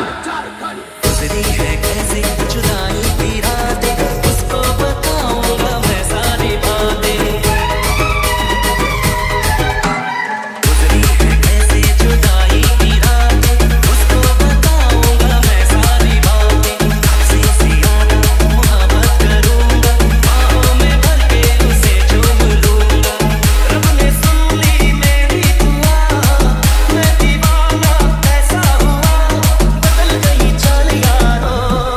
गुजरी है कैसे जुदाई की रातें, उसको बताऊंगा मैं सारी बातें। गुजरी है कैसे जुदाई की रातें, उसको बताऊंगा मैं सारी बातें। आपसे ज्यादा मोहब्बत करूंगा, बाहों में भर के उसे चूम लूंगा। रब ने सुन ली मेरी दुआ, मैं दीवाना ऐसा हुआ, बदल गई चाल यारो।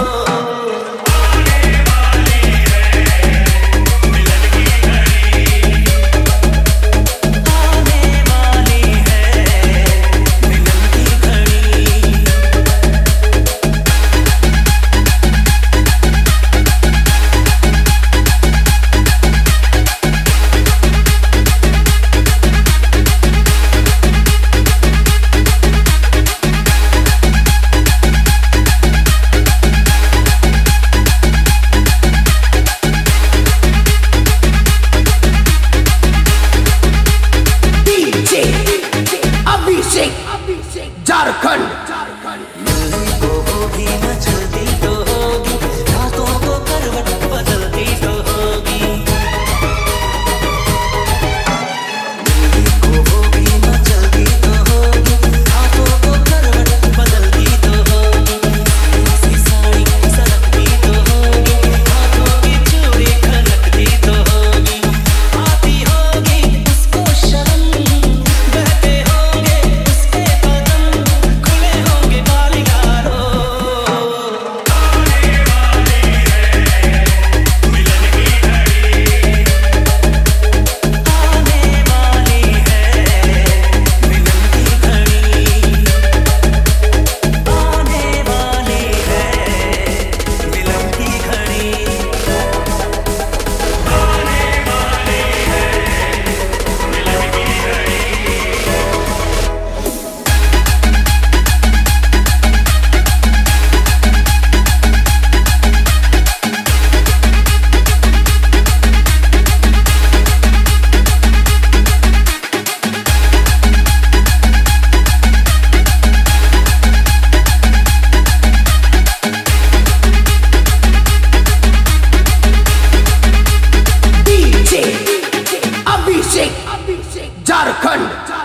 आने वाली है मिलन की घड़ी। DJ अभिषेक झारखंड। मिलने को होगी न जल्दी तो होगी, रातों को करवट बदलती तो होगी। मिलने को होगी न जल्दी तो होगी, रातों को करवट बदलती तो होगी। ऐसी साड़ी सरकती तो होगी, हाथों की चूड़ी खनकती तो होगी। आती होगी उसको शर्म, बहते होंगे उसके कदम, खुले होंगे बाल यारो। आने वाली है मिलन की घड़ी। आने वाली है मिलन की घड़ी। DJ अभिषेक झारखंड।